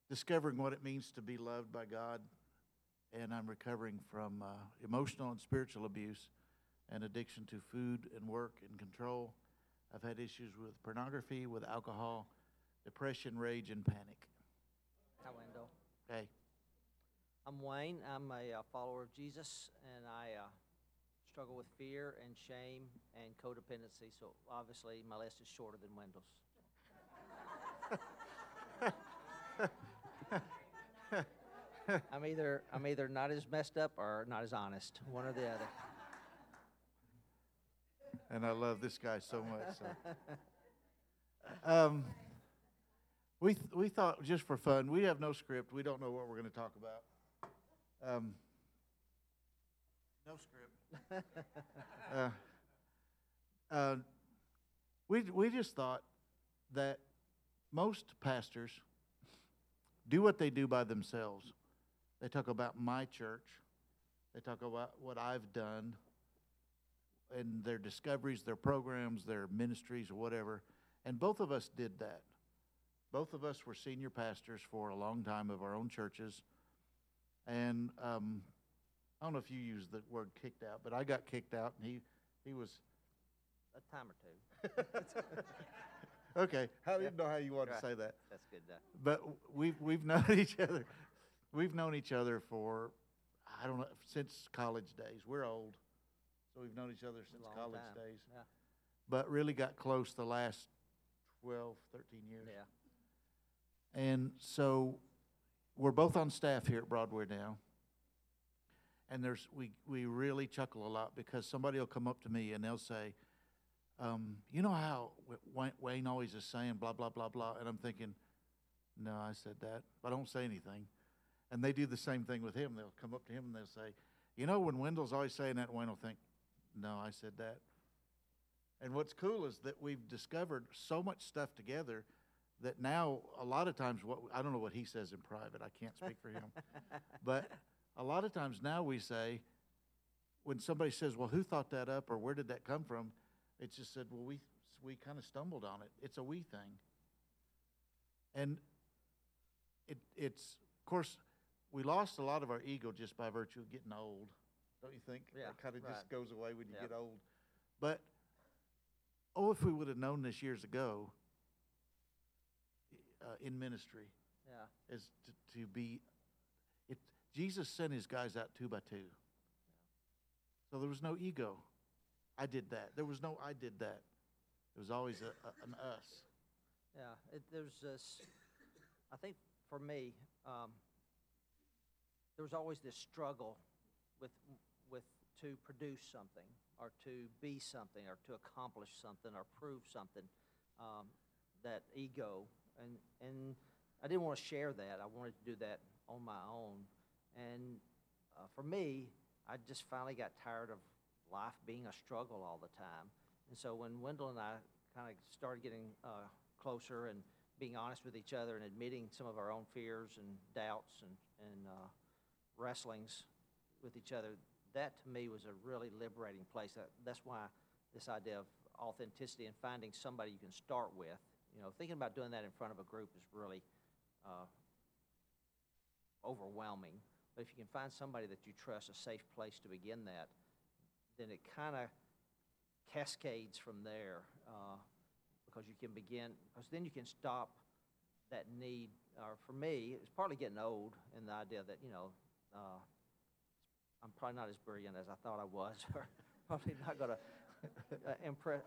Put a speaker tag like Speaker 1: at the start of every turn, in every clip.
Speaker 1: discovering what it means to be loved by God, and I'm recovering from emotional and spiritual abuse and addiction to food and work and control. I've had issues with pornography, with alcohol, depression, rage, and panic.
Speaker 2: Hi, Wendell.
Speaker 1: Hey,
Speaker 2: I'm Wayne. I'm a follower of Jesus, and I struggle with fear and shame and codependency. So obviously, my list is shorter than Wendell's. I'm either not as messed up or not as honest, one or the other.
Speaker 1: and I love this guy so much. So. We thought just for fun, we have no script. We don't know what we're going to talk about. No script. We just thought that most pastors do what they do by themselves. They talk about my church. They talk about what I've done and their discoveries, their programs, their ministries, or whatever. And both of us did that. Both of us were senior pastors for a long time of our own churches. And I don't know if you used the word kicked out, but I got kicked out, and he was...
Speaker 2: A time or two.
Speaker 1: Okay, I didn't know how you wanted to say that.
Speaker 2: That's good.
Speaker 1: But we've known each other. We've known each other for, I don't know, since college days. We're old, so we've known each other since college days.
Speaker 2: Yeah.
Speaker 1: But really got close the last 12, 13 years.
Speaker 2: Yeah.
Speaker 1: And so we're both on staff here at Broadway now. And we really chuckle a lot because somebody will come up to me and they'll say, you know how Wayne always is saying blah, blah, blah, blah. And I'm thinking, no, I said that. I don't say anything. And they do the same thing with him. They'll come up to him and they'll say, you know, when Wendell's always saying that, Wayne will think, no, I said that. And what's cool is that we've discovered so much stuff together that now a lot of times, I don't know what he says in private. I can't speak for him. But a lot of times now we say, when somebody says, well, who thought that up or where did that come from? It's just said, well, we kind of stumbled on it. It's a we thing. And it's, of course, we lost a lot of our ego just by virtue of getting old. Don't you think?
Speaker 2: Yeah,
Speaker 1: it kind of
Speaker 2: right.
Speaker 1: just goes away when you
Speaker 2: Yep.
Speaker 1: get old. But, if we would have known this years ago in ministry,
Speaker 2: Yeah.
Speaker 1: is to be, Jesus sent his guys out 2 by 2. So there was no ego. I did that. There was no I did that. It was always an us.
Speaker 2: Yeah, there's this, I think for me, there was always this struggle with to produce something or to be something or to accomplish something or prove something, that ego. And I didn't want to share that. I wanted to do that on my own. And for me, I just finally got tired of life being a struggle all the time. And so when Wendell and I kind of started getting closer and being honest with each other and admitting some of our own fears and doubts and wrestlings with each other, that to me was a really liberating place. That's why this idea of authenticity and finding somebody you can start with, thinking about doing that in front of a group is really overwhelming. But if you can find somebody that you trust, a safe place to begin that, then it kind of cascades from there, because then you can stop that need. For me, it's partly getting old and the idea that, I'm probably not as brilliant as I thought I was, or probably not going to impress.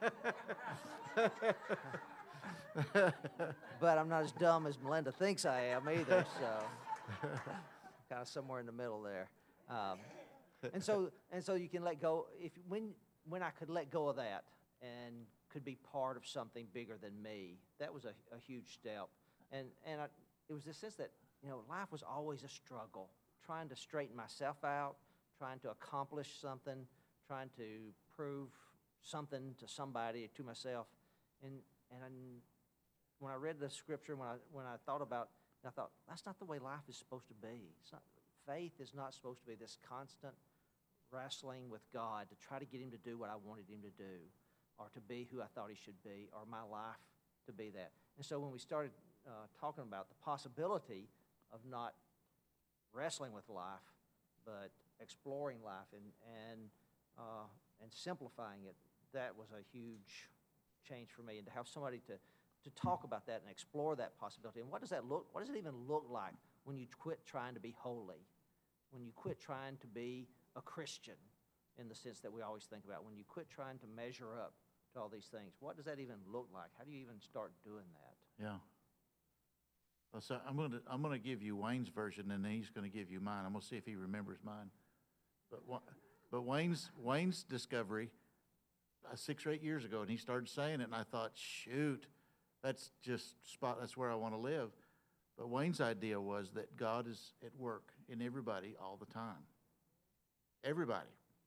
Speaker 2: But I'm not as dumb as Melinda thinks I am either, so kind of somewhere in the middle there. And so you can let go. When I could let go of that and could be part of something bigger than me, that was a huge step. And it was the sense that life was always a struggle, trying to straighten myself out, trying to accomplish something, trying to prove something to somebody, to myself. And when I read the scripture, when I thought about it, I thought, that's not the way life is supposed to be. Faith is not supposed to be this constant wrestling with God to try to get him to do what I wanted him to do, or to be who I thought he should be, or my life to be that. And so when we started talking about the possibility of not wrestling with life, but exploring life and simplifying it. That was a huge change for me, and to have somebody to talk about that and explore that possibility. And what does it even look like when you quit trying to be holy? When you quit trying to be a Christian in the sense that we always think about, when you quit trying to measure up to all these things, what does that even look like? How do you even start doing that?
Speaker 1: Yeah. Well, so I'm gonna give you Wayne's version, and then he's gonna give you mine. I'm gonna see if he remembers mine. But Wayne's discovery 6 or 8 years ago, and he started saying it, and I thought, shoot, that's where I want to live. But Wayne's idea was that God is at work in everybody all the time. Everybody,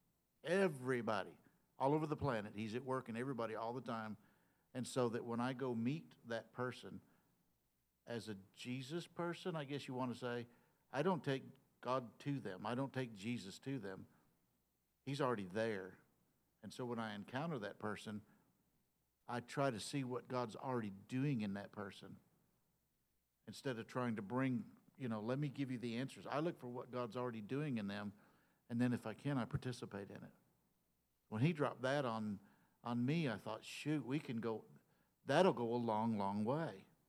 Speaker 1: all over the planet, He's at work in everybody all the time. And so that when I go meet that person as a Jesus person, I guess you want to say, I don't take God to them. I don't take Jesus to them. He's already there. And so when I encounter that person, I try to see what God's already doing in that person instead of trying to bring, let me give you the answers. I look for what God's already doing in them, and then if I can, I participate in it. When He dropped that on me, I thought, shoot, that'll go a long, long way.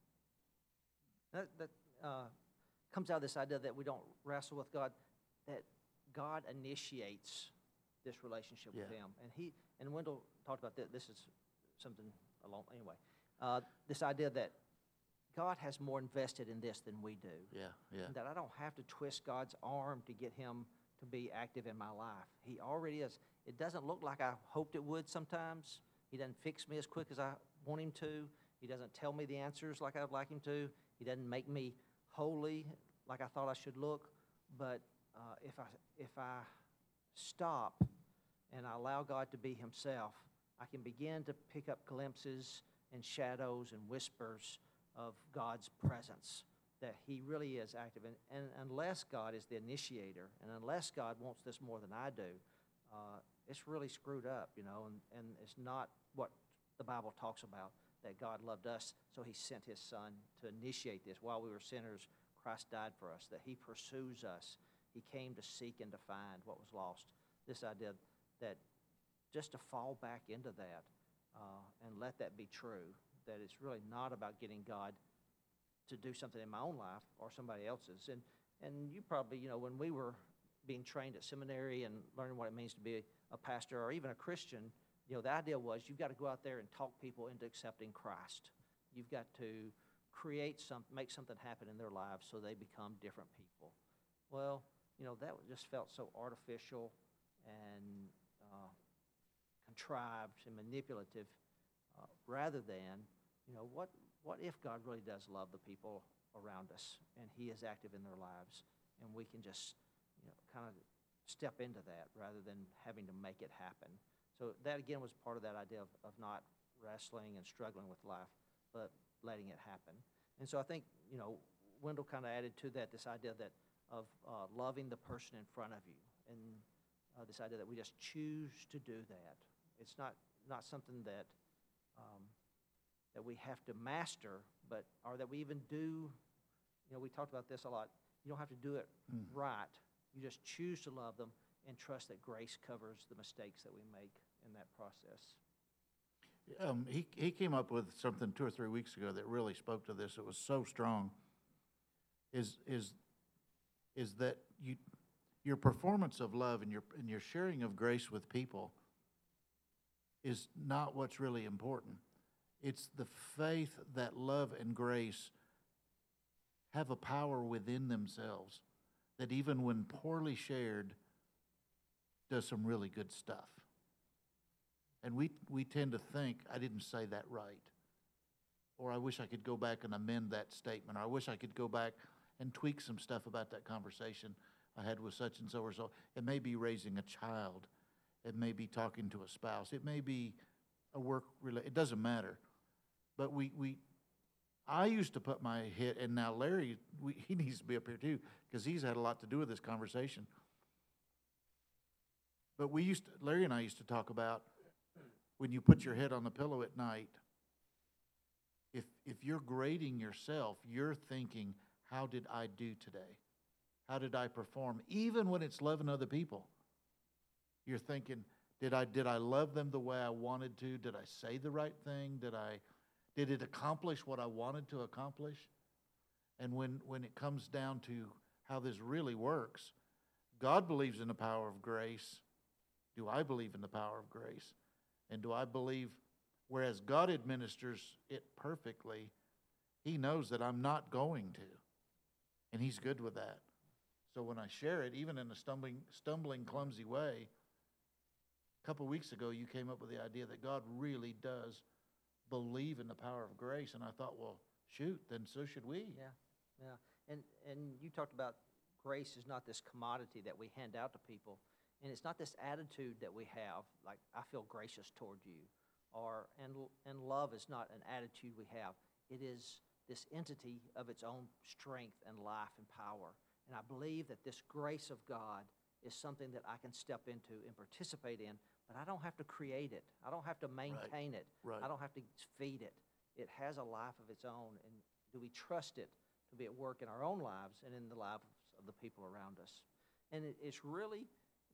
Speaker 2: That comes out of this idea that we don't wrestle with God, that God initiates this relationship with Him. And Wendell talked about this. This is something anyway. This idea that God has more invested in this than we do.
Speaker 1: Yeah.
Speaker 2: That I don't have to twist God's arm to get Him to be active in my life. He already is. It doesn't look like I hoped it would sometimes. He doesn't fix me as quick as I want Him to. He doesn't tell me the answers like I'd like Him to. He doesn't make me holy like I thought I should look. But if I stop and I allow God to be Himself, I can begin to pick up glimpses and shadows and whispers of God's presence, that He really is active. And unless God is the initiator, and unless God wants this more than I do, it's really screwed up, and it's not what the Bible talks about, that God loved us, so He sent His Son to initiate this. While we were sinners, Christ died for us, that He pursues us. He came to seek and to find what was lost. This idea that just to fall back into that and let that be true, that it's really not about getting God to do something in my own life or somebody else's. And you probably, when we were being trained at seminary and learning what it means to be a pastor or even a Christian, the idea was you've got to go out there and talk people into accepting Christ. You've got to make something happen in their lives so they become different people. Well, that just felt so artificial and contrived and manipulative, rather than, what if God really does love the people around us and He is active in their lives, and we can just, kind of step into that rather than having to make it happen. So that, again, was part of that idea of not wrestling and struggling with life, but letting it happen. And so I think, Wendell kind of added to that this idea of loving the person in front of you, and this idea that we just choose to do that. It's not something that we have to master, or that we even do. We talked about this a lot. You don't have to do it right. You just choose to love them and trust that grace covers the mistakes that we make in that process.
Speaker 1: He came up with something 2 or 3 weeks ago that really spoke to this. It was so strong. Is that your performance of love and your sharing of grace with people is not what's really important. It's the faith that love and grace have a power within themselves that even when poorly shared, does some really good stuff. And we tend to think, I didn't say that right. Or I wish I could go back and amend that statement. Or I wish I could go back and tweak some stuff about that conversation I had with such and so or so. It may be raising a child. It may be talking to a spouse. It may be a it doesn't matter. But I used to put my head, and now Larry, he needs to be up here too, because he's had a lot to do with this conversation. But Larry and I used to talk about when you put your head on the pillow at night, if you're grading yourself, you're thinking, how did I do today? How did I perform? Even when it's loving other people, you're thinking, did I love them the way I wanted to? Did I say the right thing? Did it accomplish what I wanted to accomplish? And when it comes down to how this really works, God believes in the power of grace. Do I believe in the power of grace? And do I believe, whereas God administers it perfectly, He knows that I'm not going to. And He's good with that. So when I share it, even in a stumbling, clumsy way, a couple weeks ago you came up with the idea that God really does believe in the power of grace. And I thought, well, shoot, then so should we.
Speaker 2: Yeah. And you talked about grace is not this commodity that we hand out to people. And it's not this attitude that we have, like, I feel gracious toward you. And love is not an attitude we have. It is this entity of its own strength and life and power. And I believe that this grace of God is something that I can step into and participate in, but I don't have to create it. I don't have to maintain it.
Speaker 1: Right.
Speaker 2: I don't have to feed it. It has a life of its own. And do we trust it to be at work in our own lives and in the lives of the people around us? And it's really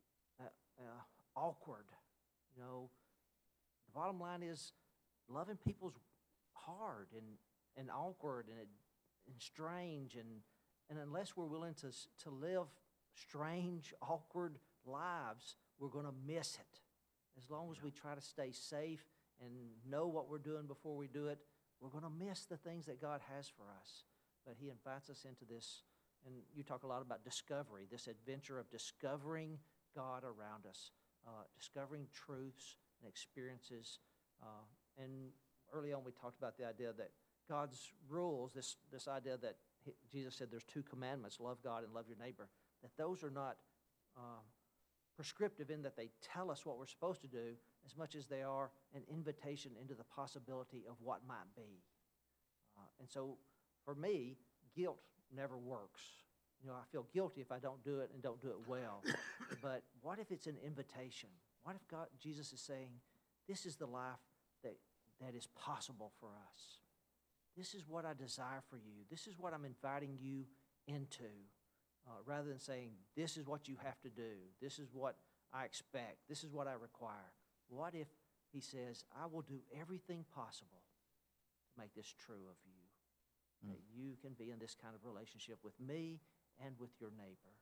Speaker 2: awkward. You know, the bottom line is loving people's hard and awkward and strange, and unless we're willing to live strange, awkward lives, we're going to miss it. As long as we try to stay safe and know what we're doing before we do it, we're going to miss the things that God has for us. But He invites us into this, and you talk a lot about discovery, this adventure of discovering God around us, discovering truths and experiences. And early on we talked about the idea that God's rules, this idea that Jesus said there's two commandments, love God and love your neighbor, that those are not prescriptive in that they tell us what we're supposed to do as much as they are an invitation into the possibility of what might be. And so for me, guilt never works. You know, I feel guilty if I don't do it and don't do it well. But what if it's an invitation? What if Jesus is saying, this is the life that is possible for us. This is what I desire for you. This is what I'm inviting you into. Rather than saying, this is what you have to do. This is what I expect. This is what I require. What if He says, I will do everything possible to make this true of you? That you can be in this kind of relationship with me and with your neighbor.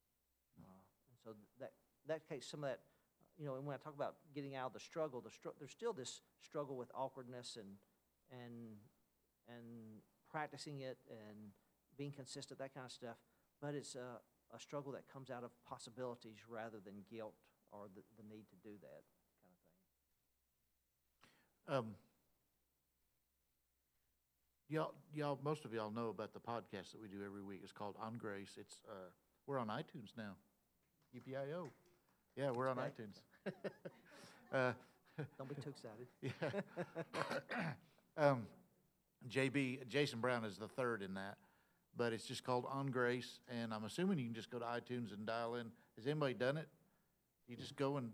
Speaker 2: And so that case, some of that, you know, and when I talk about getting out of the struggle, there's still this struggle with awkwardness and practicing it and being consistent, that kind of stuff. But it's a struggle that comes out of possibilities rather than guilt or the need to do that kind of thing.
Speaker 1: Y'all, most of y'all know about the podcast that we do every week. It's called On Grace. It's we're on iTunes now. EPIO. Yeah, we're on iTunes.
Speaker 2: Don't be too excited.
Speaker 1: Yeah. Jason Brown is the third in that, but it's just called On Grace, and I'm assuming you can just go to iTunes and dial in. Has anybody done it? You just go and...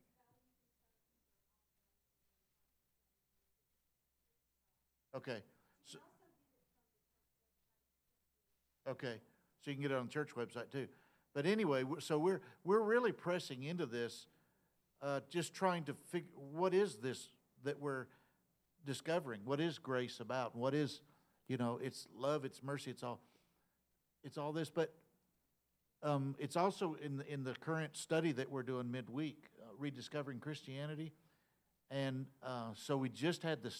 Speaker 1: Okay. So you can get it on the church website too. But anyway, so we're really pressing into this, just trying to figure what is this that we're discovering. What is grace about? What is, you know, it's love, it's mercy, it's all this. But it's also in the current study that we're doing midweek, Rediscovering Christianity. And so we just had the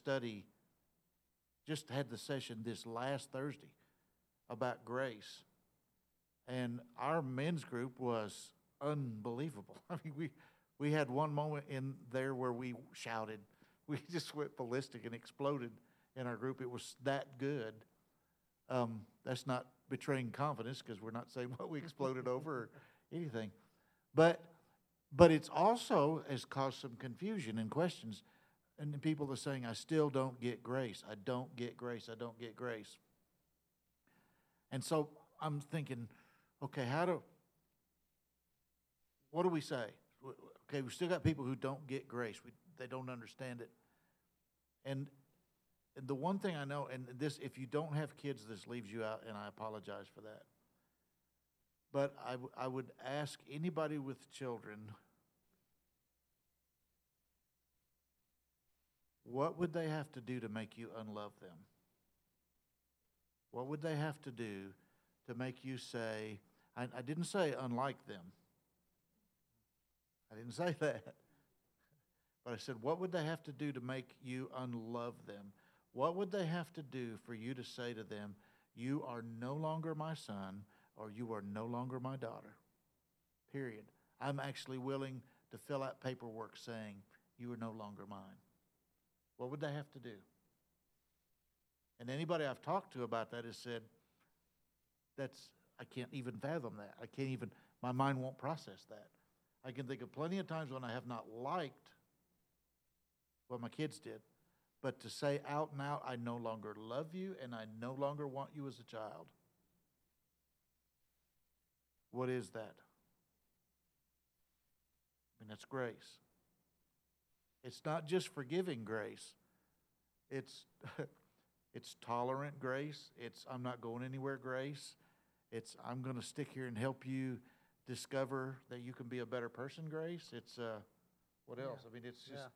Speaker 1: session this last Thursday about grace. And our men's group was unbelievable. I mean, we had one moment in there where we shouted. We just went ballistic and exploded in our group. It was that good. That's not betraying confidence because we're not saying what we exploded over or anything. But it's also has caused some confusion and questions. And people are saying, I still don't get grace. I don't get grace. I don't get grace. And so I'm thinking, okay, what do we say? Okay, we still got people who don't get grace. They don't understand it. And And the one thing I know, and this, if you don't have kids, this leaves you out, and I apologize for that. But I would ask anybody with children, what would they have to do to make you unlove them? What would they have to do to make you say, I didn't say unlike them. I didn't say that. But I said, what would they have to do to make you unlove them? What would they have to do for you to say to them, you are no longer my son, or you are no longer my daughter? Period. I'm actually willing to fill out paperwork saying, you are no longer mine. What would they have to do? And anybody I've talked to about that has said, I can't even fathom that. I can't even, my mind won't process that. I can think of plenty of times when I have not liked what my kids did, but to say out and out, I no longer love you and I no longer want you as a child. What is that? I mean, that's grace. It's not just forgiving grace. It's it's tolerant grace. It's I'm not going anywhere grace. It's I'm going to stick here and help you discover that you can be a better person grace. It's what else? I mean, it's just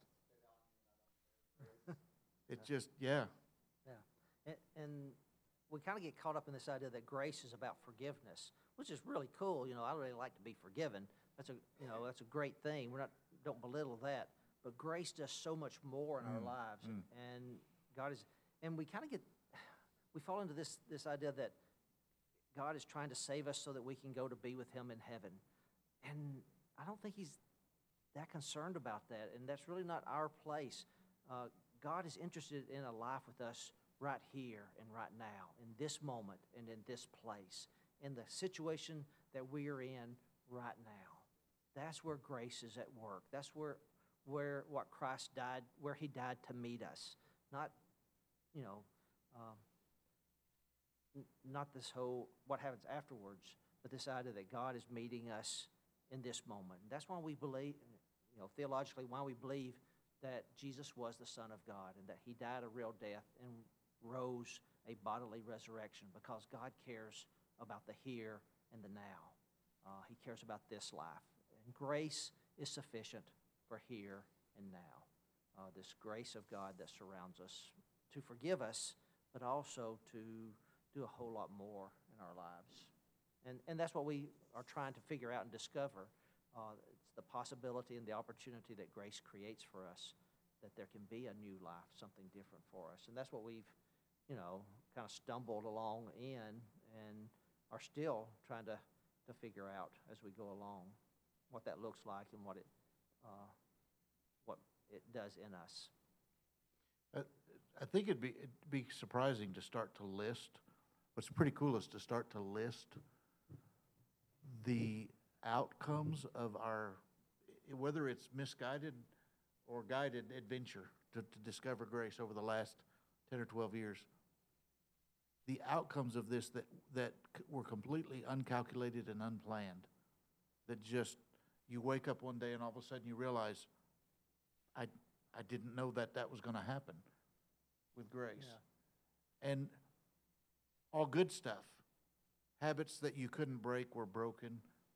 Speaker 1: it's just
Speaker 2: Yeah. And we kind of get caught up in this idea that grace is about forgiveness, which is really cool. You know, I really like to be forgiven. That's a great thing. Don't belittle that. But grace does so much more in our lives. And God is, and we kind of we fall into this idea that God is trying to save us so that we can go to be with him in heaven. And I don't think he's that concerned about that. And that's really not our place. God is interested in a life with us right here and right now, in this moment and in this place, in the situation that we are in right now. That's where grace is at work. That's where what Christ died, where he died to meet us. Not, not this whole what happens afterwards, but this idea that God is meeting us in this moment. And that's why we believe, theologically, why we believe that Jesus was the Son of God and that he died a real death and rose a bodily resurrection, because God cares about the here and the now. He cares about this life. And grace is sufficient for here and now. This grace of God that surrounds us to forgive us, but also to do a whole lot more in our lives. And that's what we are trying to figure out and discover. It's the possibility and the opportunity that grace creates for us, that there can be a new life, something different for us. And that's what we've, kind of stumbled along in and are still trying to figure out as we go along what that looks like and what it does in us.
Speaker 1: I think it'd be surprising to start to list. What's pretty cool is to start to list the outcomes of our, whether it's misguided or guided adventure to discover grace over the last 10 or 12 years. The outcomes of this that were completely uncalculated and unplanned, that just, you wake up one day and all of a sudden you realize, I didn't know that was going to happen with grace. Yeah. And all good stuff. Habits that you couldn't break were broken.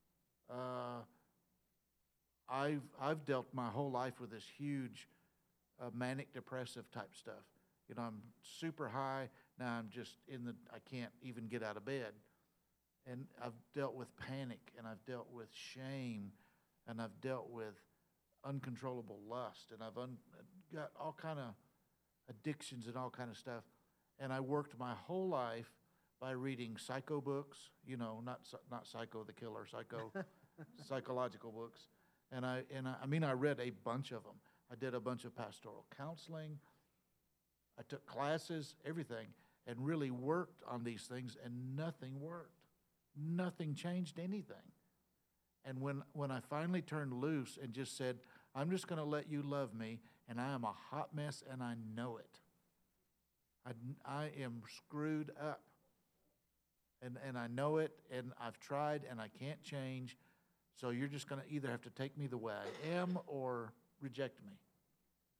Speaker 1: I've dealt my whole life with this huge manic depressive type stuff. I'm super high. Now I'm just I can't even get out of bed. And I've dealt with panic, and I've dealt with shame, and I've dealt with uncontrollable lust, and I've got all kind of addictions and all kind of stuff. And I worked my whole life by reading psycho books, not Psycho the Killer, psychological books. And I read a bunch of them. I did a bunch of pastoral counseling. I took classes, everything, and really worked on these things, and nothing worked. Nothing changed anything. And when I finally turned loose and just said, I'm just going to let you love me, and I am a hot mess, and I know it. I am screwed up. And I know it, and I've tried, and I can't change. So you're just going to either have to take me the way I am or reject me.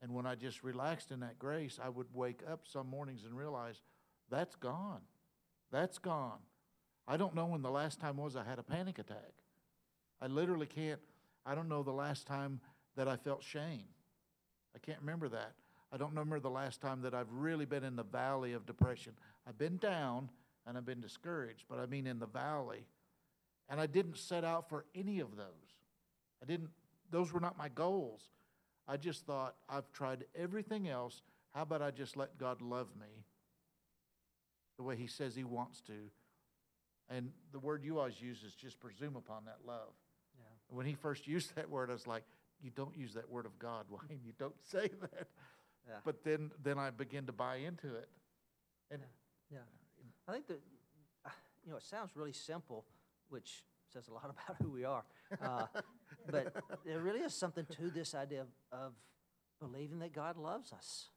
Speaker 1: And when I just relaxed in that grace, I would wake up some mornings and realize that's gone. That's gone. I don't know when the last time was I had a panic attack. I literally can't. I don't know the last time that I felt shame. I can't remember that. I don't remember the last time that I've really been in the valley of depression. I've been down and I've been discouraged, but I mean in the valley. And I didn't set out for any of those. Those were not my goals. I just thought, I've tried everything else. How about I just let God love me the way He says He wants to? And the word you always use is just presume upon that love.
Speaker 2: Yeah.
Speaker 1: When He first used that word, I was like, you don't use that word of God, Wayne. You don't say that.
Speaker 2: Yeah.
Speaker 1: But then I began to buy into it. And
Speaker 2: Yeah. I think that, it sounds really simple, which says a lot about who we are. But there really is something to this idea of believing that God loves us.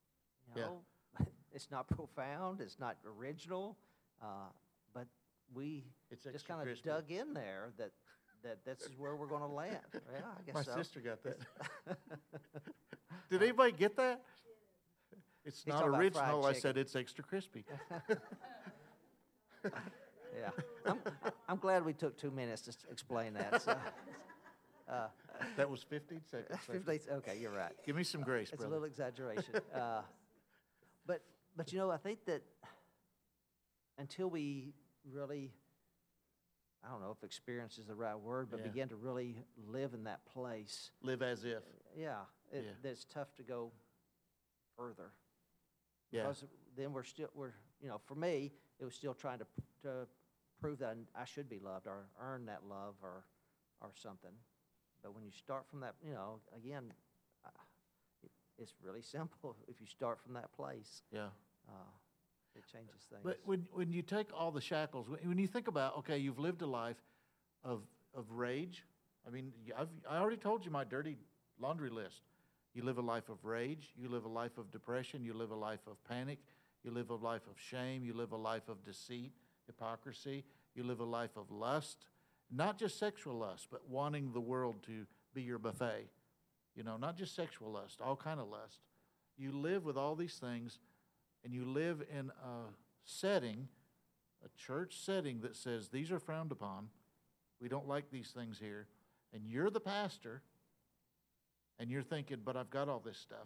Speaker 2: It's not profound, it's not original, but we
Speaker 1: It's
Speaker 2: just
Speaker 1: extra
Speaker 2: kind of
Speaker 1: crispy.
Speaker 2: dug in there that this is where we're going to land. Yeah, I guess
Speaker 1: My
Speaker 2: so.
Speaker 1: sister got that. Did anybody get that? It's
Speaker 2: He's
Speaker 1: not
Speaker 2: talking about
Speaker 1: original.
Speaker 2: fried
Speaker 1: I said it's extra crispy.
Speaker 2: Yeah, I'm glad we took 2 minutes to explain that. So,
Speaker 1: That was 15 seconds.
Speaker 2: 15 okay, you're right.
Speaker 1: Give me some grace,
Speaker 2: It's
Speaker 1: brother.
Speaker 2: a little exaggeration. But I think that until we really, I don't know if experience is the right word, but
Speaker 1: Yeah.
Speaker 2: begin to really live in that place,
Speaker 1: Live as if.
Speaker 2: yeah,
Speaker 1: Yeah.
Speaker 2: it's tough to go further.
Speaker 1: Yeah.
Speaker 2: Because then we're, for me, it was still trying to prove that I should be loved or earn that love or something. But when you start from that, again, it's really simple. If you start from that place,
Speaker 1: Yeah.
Speaker 2: it changes things.
Speaker 1: But when you take all the shackles, when you think about, okay, you've lived a life of rage. I mean, I already told you my dirty laundry list. You live a life of rage. You live a life of depression. You live a life of panic. You live a life of shame. You live a life of deceit, hypocrisy. You live a life of lust, not just sexual lust, but wanting the world to be your buffet. Not just sexual lust, all kind of lust. You live with all these things, and you live in a setting, a church setting that says these are frowned upon. We don't like these things here. And you're the pastor, and you're thinking, but I've got all this stuff.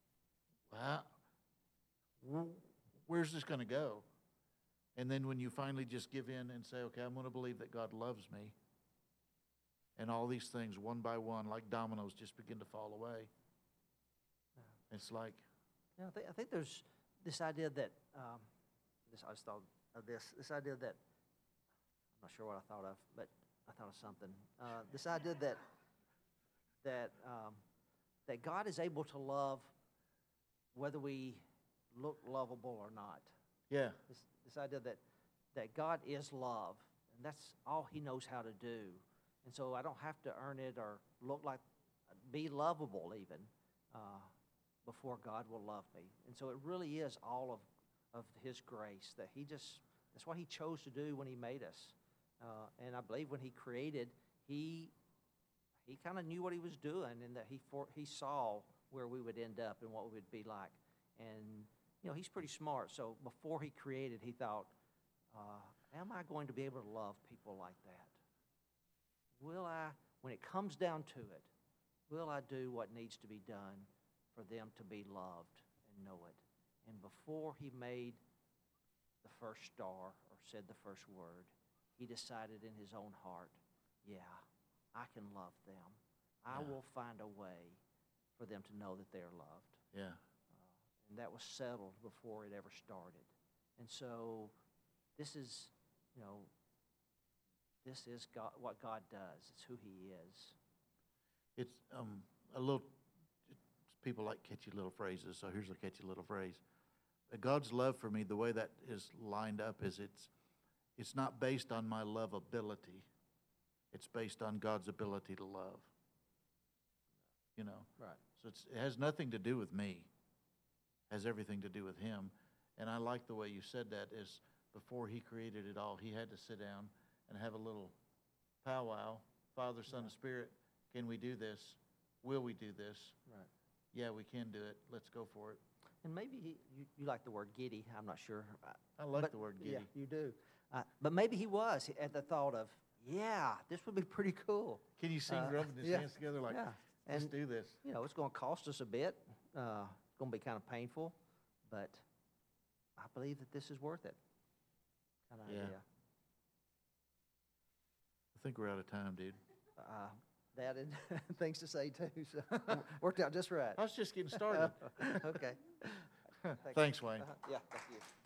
Speaker 1: Well, where's this going to go? And then when you finally just give in and say, okay, I'm going to believe that God loves me, and all these things, one by one, like dominoes, just begin to fall away.
Speaker 2: Yeah.
Speaker 1: It's like,
Speaker 2: I think there's this idea that, I just thought of this idea that, I'm not sure what I thought of, but I thought of something. This idea that God is able to love whether we look lovable or not.
Speaker 1: yeah,
Speaker 2: This idea that God is love, and that's all He knows how to do. And so I don't have to earn it or be lovable even before God will love me. And so it really is all of His grace that that's what He chose to do when He made us. And I believe when He created, He kind of knew what He was doing, and that He saw where we would end up and what we would be like. And He's pretty smart. So before He created, He thought, am I going to be able to love people like that? Will I, when it comes down to it, will I do what needs to be done for them to be loved and know it? And before He made the first star or said the first word, He decided in His own heart, yeah, I can love them. I will find a way for them to know that they're loved.
Speaker 1: yeah,
Speaker 2: And that was settled before it ever started. And so this is, this is God, what God does. It's who He is.
Speaker 1: it's a little, people like catchy little phrases, so here's a catchy little phrase. God's love for me, the way that is lined up is it's not based on my lovability. It's based on God's ability to love.
Speaker 2: Right.
Speaker 1: So it has nothing to do with me. It has everything to do with Him. And I like the way you said that is before He created it all, He had to sit down and have a little powwow. Father, Son, and Spirit, can we do this? Will we do this?
Speaker 2: Right.
Speaker 1: yeah, we can do it. Let's go for it.
Speaker 2: And maybe you like the word giddy, I'm not sure.
Speaker 1: I like
Speaker 2: But-
Speaker 1: the word
Speaker 2: Yeah,
Speaker 1: giddy.
Speaker 2: you do. But maybe he was at the thought of, yeah, this would be pretty cool.
Speaker 1: Can you see him rubbing his
Speaker 2: yeah,
Speaker 1: hands together like,
Speaker 2: yeah.
Speaker 1: let's
Speaker 2: And,
Speaker 1: do this?
Speaker 2: you know, it's going to cost us a bit. It's going to be kind of painful, but I believe that this is worth it. Kind of
Speaker 1: Yeah.
Speaker 2: idea.
Speaker 1: I think we're out of time, dude.
Speaker 2: That and things to say too, so worked out just right.
Speaker 1: I was just getting started.
Speaker 2: Okay.
Speaker 1: Thanks, Wayne.
Speaker 2: Yeah, thank you.